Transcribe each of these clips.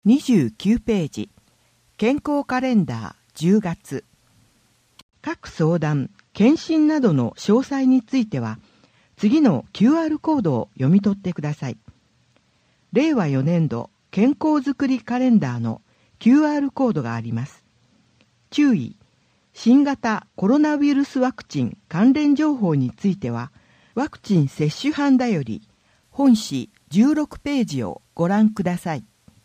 29ページ、健康カレンダー10月。各相談、検診などの詳細については、次の QR コードを読み取ってください。令和4年度健康づくりカレンダーの QR コードがあります。注意、新型コロナウイルスワクチン関連情報については、ワクチン接種版だより本誌16ページをご覧ください。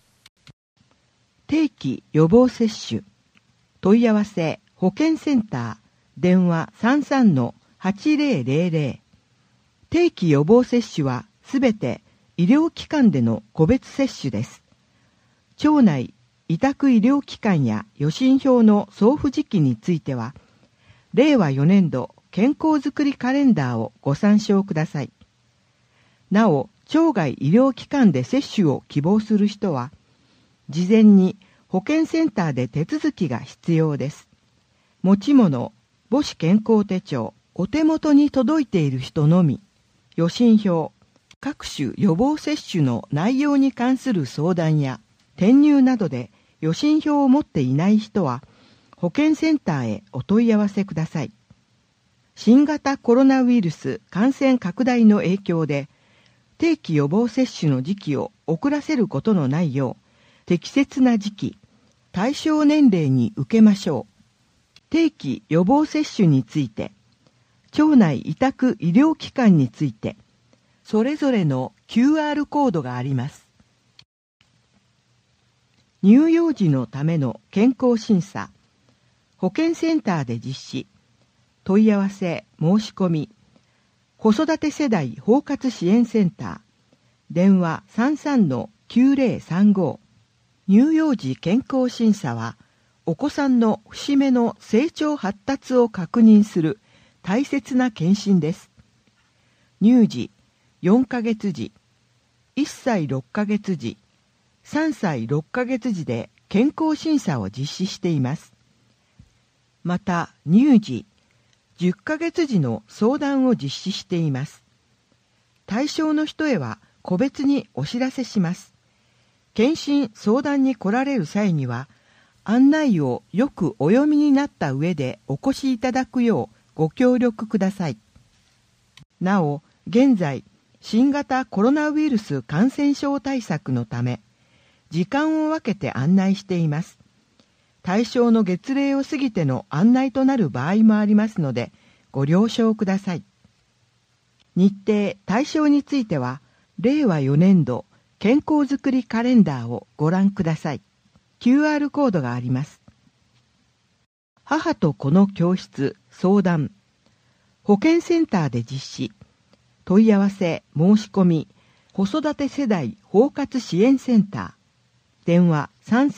定期予防接種、問い合わせ保健センター、電話 33-8000。定期予防接種はすべて医療機関での個別接種です。町内委託医療機関や予診票の送付時期については、令和4年度健康づくりカレンダーをご参照ください。なお、町外医療機関で接種を希望する人は、事前に保健センターで手続きが必要です。持ち物、母子健康手帳、お手元に届いている人のみ、予診票、各種予防接種の内容に関する相談や転入などで予診票を持っていない人は、保健センターへお問い合わせください。新型コロナウイルス感染拡大の影響で、定期予防接種の時期を遅らせることのないよう、適切な時期、対象年齢に受けましょう。定期予防接種について、町内委託医療機関について、それぞれの QR コードがあります。乳幼児のための健康審査、保健センターで実施、問い合わせ申し込み、子育て世代包括支援センター、電話 33-9035。乳幼児健康審査は、お子さんの節目の成長発達を確認する大切な検診です。乳児、4ヶ月児、1歳6ヶ月児、3歳6ヶ月児で健康審査を実施しています。また、乳児、10ヶ月児の相談を実施しています。対象の人へは個別にお知らせします。検診・相談に来られる際には、案内をよくお読みになった上でお越しいただくようご協力ください。なお、現在、新型コロナウイルス感染症対策のため、時間を分けて案内しています。対象の月齢を過ぎての案内となる場合もありますので、ご了承ください。日程・対象については、令和4年度健康づくりカレンダーをご覧ください。QR コードがあります。母と子の教室相談、保健センターで実施、問い合わせ申し込み、子育て世代包括支援センター、電話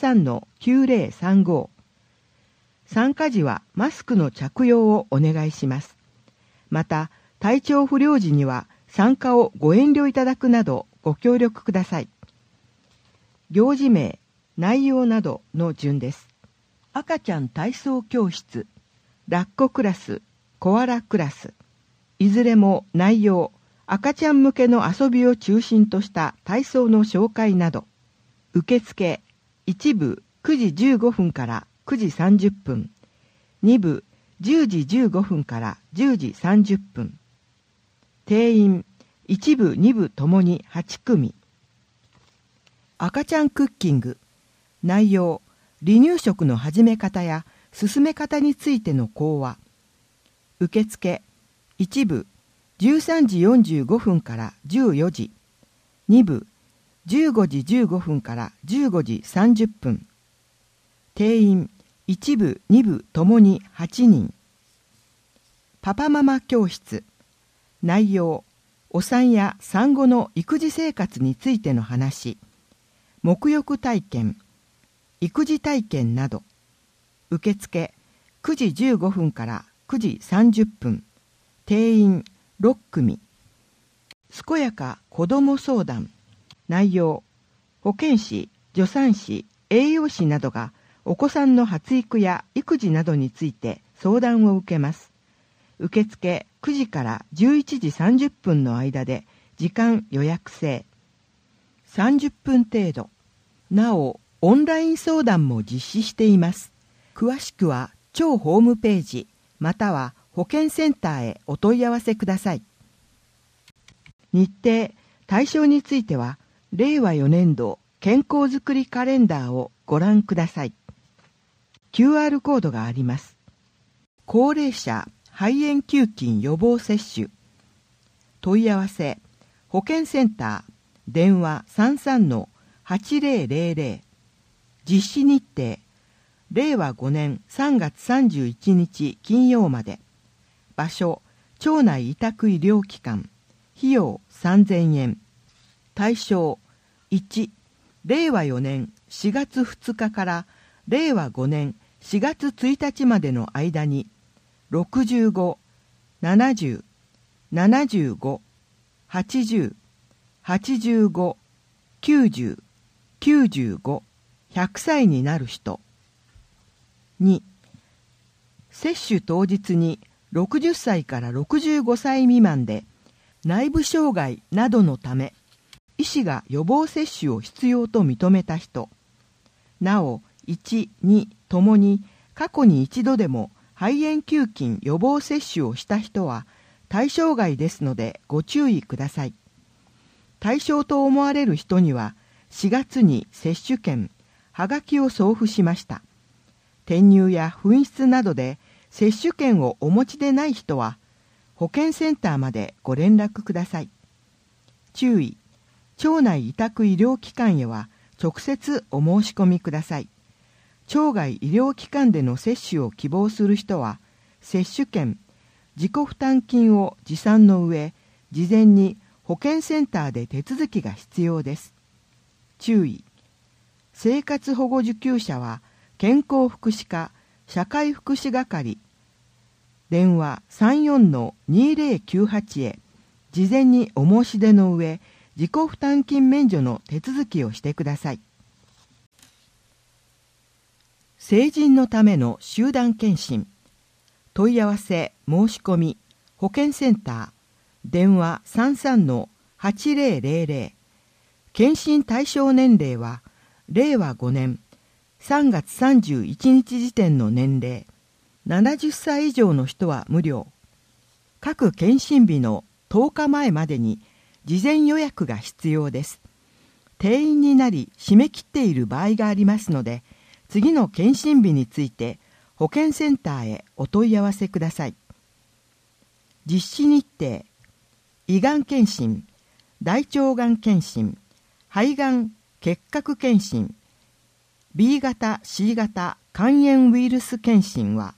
33-9035。参加時はマスクの着用をお願いします。また、体調不良時には参加をご遠慮いただくなどご協力ください。行事名、内容などの順です。赤ちゃん体操教室、抱っこクラス、コアラクラス。いずれも内容、赤ちゃん向けの遊びを中心とした体操の紹介など。受付、1部9時15分から9時30分。2部10時15分から10時30分。定員、1部2部ともに8組。赤ちゃんクッキング、内容、離乳食の始め方や進め方についての講話。受付、1部13時45分から14時。2部15時15分から15時30分。定員、1部2部ともに8人。パパママ教室、内容、お産や産後の育児生活についての話、沐浴体験、育児体験など。受付、9時15分から9時30分。定員6組。健やか子ども相談、内容、保健師、助産師、栄養士などがお子さんの発育や育児などについて相談を受けます。受付9時から11時30分の間で時間予約制。30分程度。なお、 オンライン相談も実施しています。詳しくは庁ホームページまたは保健センターへお問い合わせください。日程・対象については令和4年度健康づくりカレンダーをご覧ください。QR コードがあります。高齢者肺炎球菌予防接種。問い合わせ保健センター電話 33-8000。実施日程令和5年3月31日金曜まで。場所町内委託医療機関。費用3000円。対象1、令和4年4月2日から令和5年4月1日までの間に65、70、75、80、85、90、95、100歳になる人。2、接種当日に60歳から65歳未満で内部障害などのため医師が予防接種を必要と認めた人。なお1、2ともに過去に一度でも肺炎球菌予防接種をした人は対象外ですのでご注意ください。対象と思われる人には4月に接種券、はがきを送付しました。転入や紛失などで接種券をお持ちでない人は保健センターまでご連絡ください。注意、町内委託医療機関へは直接お申し込みください。町外医療機関での接種を希望する人は接種券、自己負担金を持参の上、事前に保健センターで手続きが必要です。注意、生活保護受給者は健康福祉課社会福祉係電話 34-2098 へ事前にお申し出の上、自己負担金免除の手続きをしてください。成人のための集団検診。問い合わせ申し込み保健センター電話 33-8000。検診対象年齢は令和5年3月31日時点の年齢。70歳以上の人は無料。各検診日の10日前までに事前予約が必要です。定員になり締め切っている場合がありますので、次の検診日について保健センターへお問い合わせください。実施日程、胃がん検診、大腸がん検診、肺がん結核検診、B 型 C 型肝炎ウイルス検診は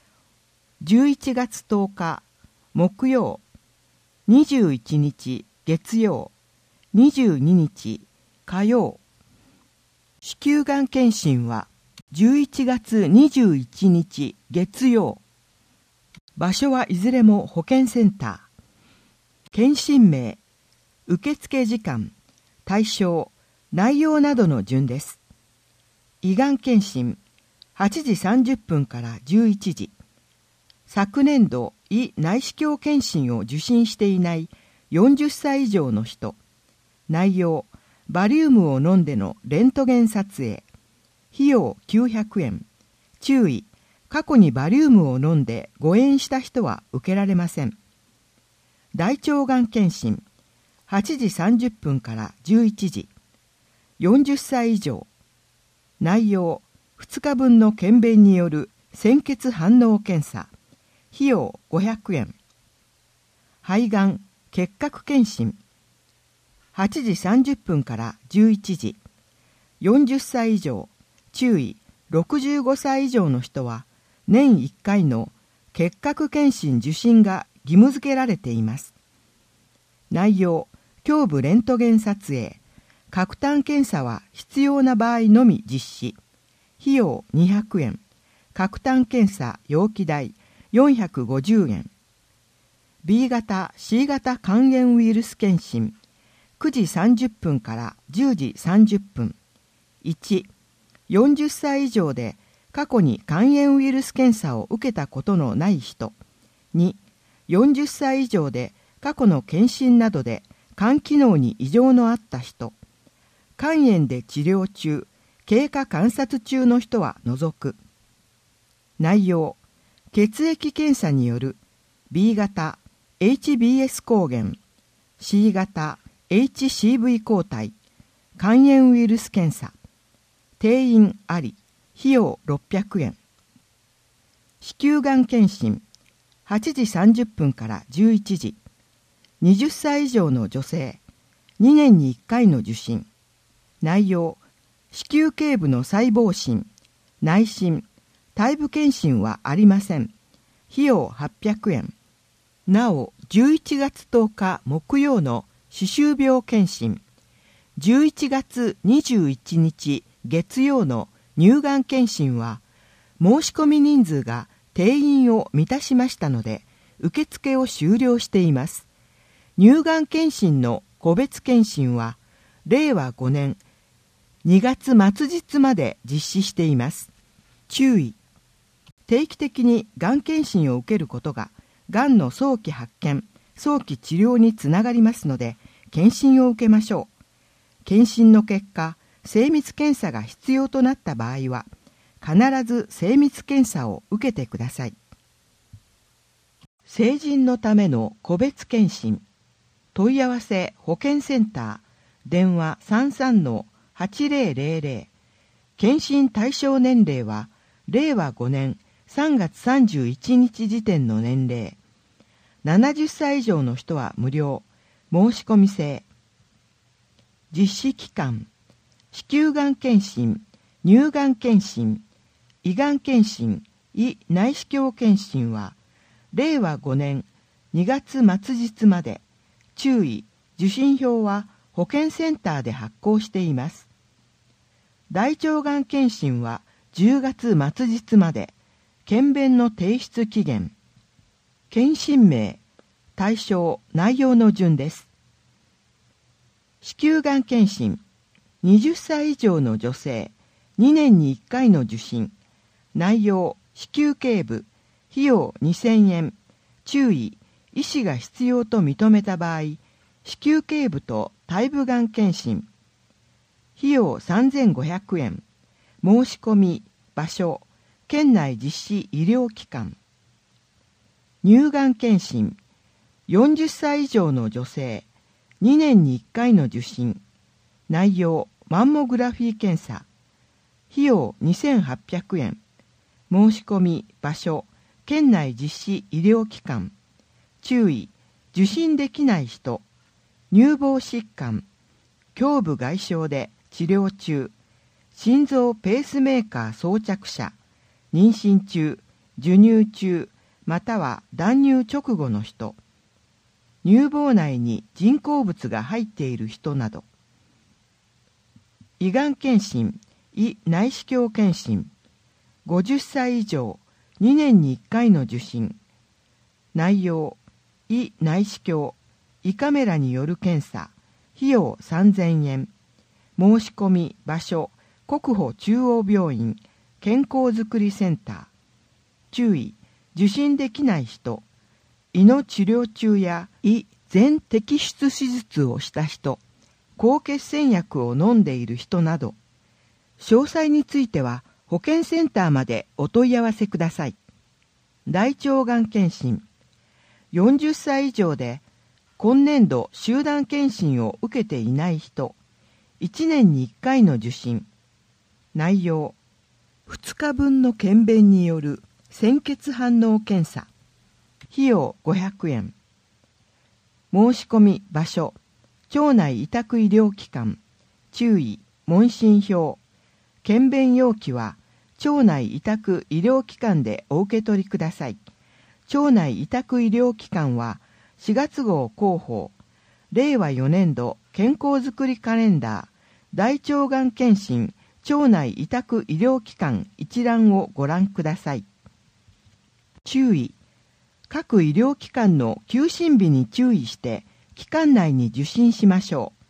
11月10日木曜、21日月曜、22日火曜。子宮がん検診は11月21日月曜。場所はいずれも保健センター。検診名、受付時間、対象、内容などの順です。胃がん検診、8時30分から11時。昨年度胃内視鏡検診を受診していない40歳以上の人。内容、バリウムを飲んでのレントゲン撮影。費用900円。注意、過去にバリウムを飲んで誤嚥した人は受けられません。大腸がん検診、8時30分から11時。40歳以上。内容、2日分の検便による鮮血反応検査。費用500円。肺がん結核検診、8時30分から11時。40歳以上。注意、65歳以上の人は年1回の結核検診受診が義務付けられています。内容、胸部レントゲン撮影、核炭検査は必要な場合のみ実施。費用200円。核炭検査容器代450円。B 型 C 型肝炎ウイルス検診、9時30分から10時30分。1、40歳以上で過去に肝炎ウイルス検査を受けたことのない人。2、40歳以上で過去の検診などで肝機能に異常のあった人。肝炎で治療中、 経過観察中の人は除く。内容、血液検査による B 型 HBS 抗原、C 型 HCV 抗体、肝炎ウイルス検査、定員あり、費用600円。子宮がん検診、8時30分から11時、20歳以上の女性、2年に1回の受診。内容、子宮頸部の細胞診、内診、胎部検診はありません。費用800円。なお、11月10日木曜の歯周病検診、11月21日月曜の乳がん検診は、申し込み人数が定員を満たしましたので、受付を終了しています。乳がん検診の個別検診は、令和5年2月末日まで実施しています。注意。定期的にがん検診を受けることが、がんの早期発見、早期治療につながりますので、検診を受けましょう。検診の結果、精密検査が必要となった場合は、必ず精密検査を受けてください。成人のための個別検診。問い合わせ保健センター、電話 33-8000。検診対象年齢は、令和5年3月31日時点の年齢。70歳以上の人は無料。申し込み制。実施期間。子宮がん検診、乳がん検診、胃がん検診、胃内視鏡検診は、令和5年2月末日まで。注意、受診票は保健センターで発行しています。大腸がん検診は10月末日まで。検便の提出期限。検診名、対象、内容の順です。子宮がん検診、20歳以上の女性、2年に1回の受診。内容、子宮頸部、費用2000円。注意、医師が必要と認めた場合、子宮頸部と胎部がん検診。費用3500円。申し込み、場所、県内実施医療機関。乳がん検診、40歳以上の女性、2年に1回の受診。内容、マンモグラフィー検査。費用2800円。申し込み、場所、県内実施医療機関。注意、受診できない人、乳房疾患、胸部外傷で治療中、心臓ペースメーカー装着者、妊娠中、授乳中、または断乳直後の人、乳房内に人工物が入っている人など。胃がん検診、胃内視鏡検診、50歳以上、2年に1回の受診。内容、胃内視鏡、胃カメラによる検査、費用3000円。申し込み、場所、国保中央病院、健康づくりセンター。注意、受診できない人、胃の治療中や胃全摘出手術をした人、抗血栓薬を飲んでいる人など。詳細については保健センターまでお問い合わせください。大腸がん検診、40歳以上で今年度集団検診を受けていない人、1年に1回の受診。内容、2日分の検便による鮮血反応検査。費用500円。申し込み場所、町内委託医療機関。注意、問診票。検便要記は町内委託医療機関でお受け取りください。町内委託医療機関は4月号広報、令和4年度健康づくりカレンダー、大腸がん検診町内委託医療機関一覧をご覧ください。注意、各医療機関の休診日に注意して期間内に受診しましょう。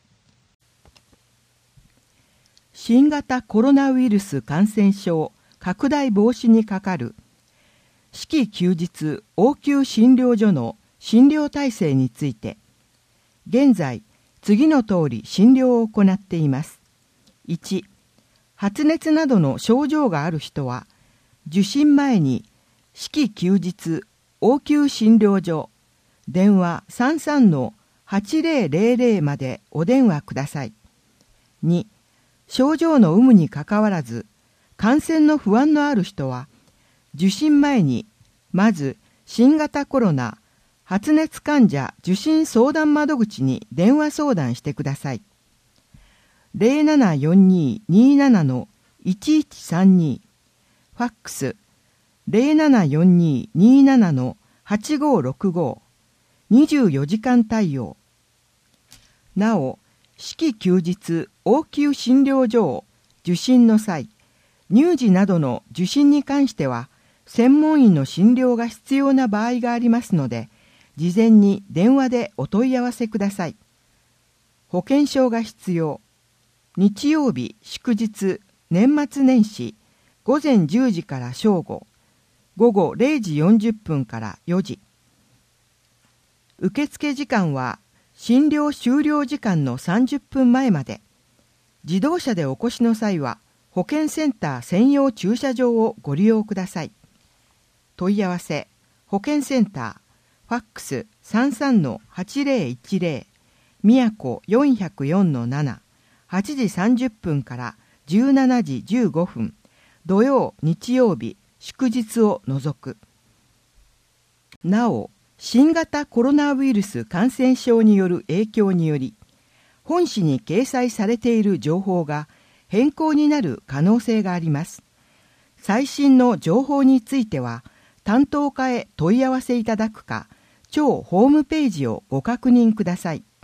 新型コロナウイルス感染症拡大防止にかかる四季休日応急診療所の診療体制について、現在次の通り診療を行っています。1、 発熱などの症状がある人は、受診前に四季休日応急診療所電話 33-8000 までお電話ください。2、症状の有無にかかわらず感染の不安のある人は、受診前にまず新型コロナ発熱患者受診相談窓口に電話相談してください。0742-27-1132 ファックス 0742-27-8565 24時間対応。なお、四季休日応急診療所を受診の際、乳児などの受診に関しては専門医の診療が必要な場合がありますので、事前に電話でお問い合わせください。保険証が必要。日曜日、祝日、年末年始、午前10時から正午、午後0時40分から4時。受付時間は診療終了時間の30分前まで。自動車でお越しの際は、保健センター専用駐車場をご利用ください。問い合わせ、保健センター、ファックス 33-8010 宮古 404-7 8時30分から17時15分土曜日曜日祝日を除く。なお、新型コロナウイルス感染症による影響により、本誌に掲載されている情報が変更になる可能性があります。最新の情報については、担当課へ問い合わせいただくか、庁ホームページをご確認ください。